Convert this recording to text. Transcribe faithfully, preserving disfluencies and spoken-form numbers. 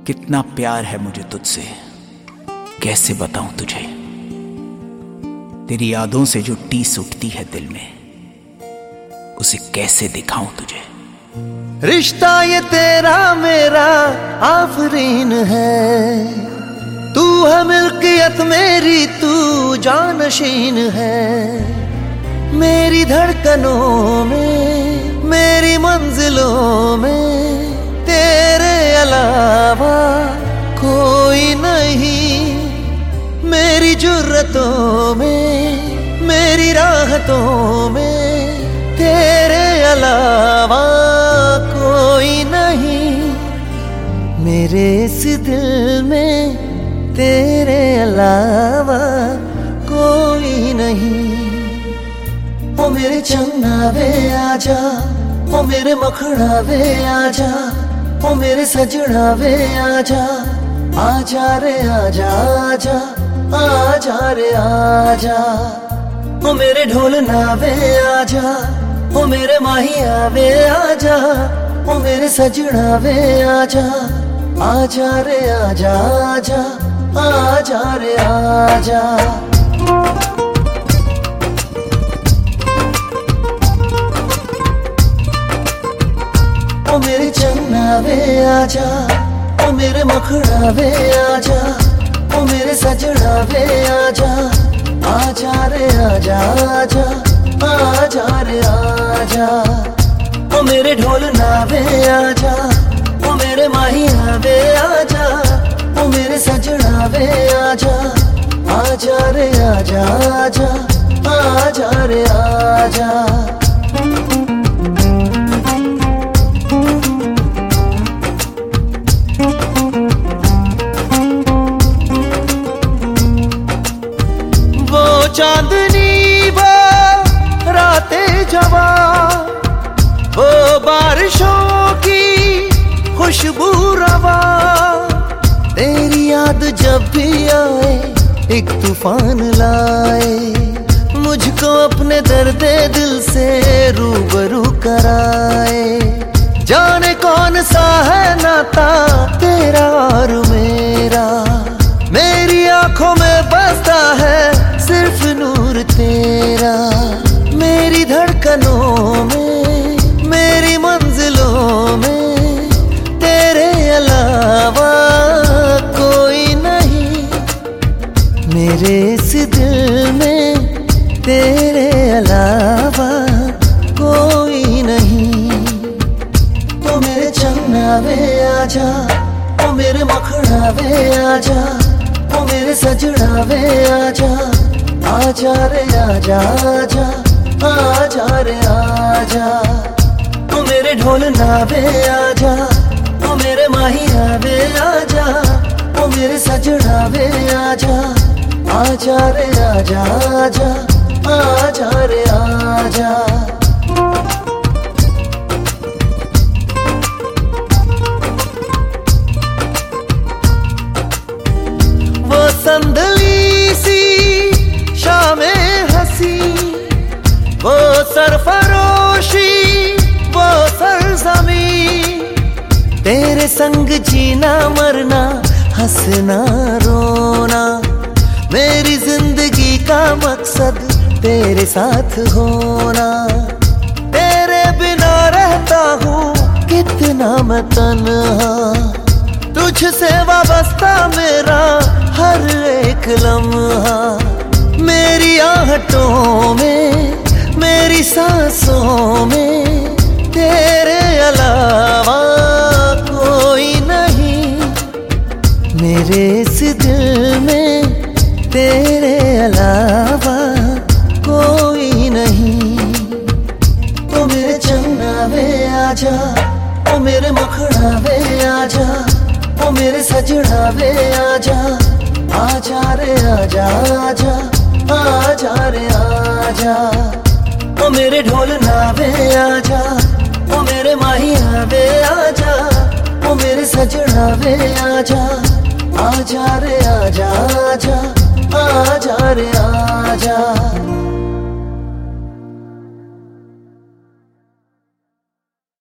कितना प्यार है मुझे तुझसे, कैसे बताऊं तुझे। तेरी यादों से जो टीस उठती है दिल में, उसे कैसे दिखाऊं तुझे। रिश्ता ये तेरा मेरा आफरीन है, तू है मिल्कियत मेरी, तू जानशीन है। मेरी धड़कनों में, मेरी मंजिलों में तेरे अलावा कोई नहीं। मेरी जुर्रतों में, मेरी राहतों में तेरे अलावा कोई नहीं। मेरे इस दिल में तेरे अलावा कोई नहीं। ओ मेरे चन्ना वे आजा, ओ मेरे मखड़ा वे आजा, ओ मेरे सजना वे आजा, आजा रे आजा आजा, आजा रे आजा। ओ मेरे ढोलना वे आजा, ओ मेरे माहिया वे आजा, ओ मेरे सजना वे आजा, आजा रे आजा आजा, आजा रे आजा। ओ मेरे चन्ना वे आजा, ओ मेरे मखड़ा वे आजा, ओ मेरे सजना वे आजा, आजा रे आजा आजा, आजा रे आजा। ओ मेरे ढोलना वे आजा, ओ मेरे माहिया वे आजा, ओ मेरे सजना वे आजा, आजा रे आजा आजा, आजा रे आजा। चांदनी वो रातें जवा, वो बारिशों की खुशबू रवा। तेरी याद जब भी आए एक तूफान लाए, मुझको अपने दर्द दिल से रूबरू कराए। जाने कौन सा है नाता तेरा और मेरा, मेरी आंखों में बसता है सिर्फ नूर तेरा। मेरी धड़कनों में, मेरी मंजिलों में तेरे अलावा कोई नहीं। मेरे इस दिल में तेरे अलावा कोई नहीं। तो मेरे चन्ना वे आजा, ओ मेरे मखड़ा वे आजा, ओ मेरे सजना वे आजा, आजा रे आजा आजा, आजा रे आजा। ओ मेरे ढोलना वे आजा, ओ मेरे माहिया वे आजा, ओ मेरे सजना वे आजा, आजा रे आजा आजा, आजा रे आजा। वो संदली सी शामें हंसी, वो सरफरोशी, वो सरजमी। तेरे संग जीना मरना, हंसना रोना, मेरी जिंदगी का मकसद तेरे साथ होना। तेरे बिना रहता हूँ कितना मैं तन्हा, तुझसे वाबस्ता मेरा हर एक लम्हा। मेरी आहटों में, मेरी सांसों में तेरे अलावा कोई नहीं। मेरे इस दिल में तेरे अलावा कोई नहीं। तो मेरे चन्ना वे आजा, ओ मेरे मखड़ा वे आजा, ओ मेरे सजना वे आजा, आजा रे आजा आजा, आजा रे आजा। ओ मेरे ढोलना वे आजा, ओ मेरे माहिया वे आजा, ओ मेरे सजना वे आजा, आजा रे आजा आजा, आजा रे आजा।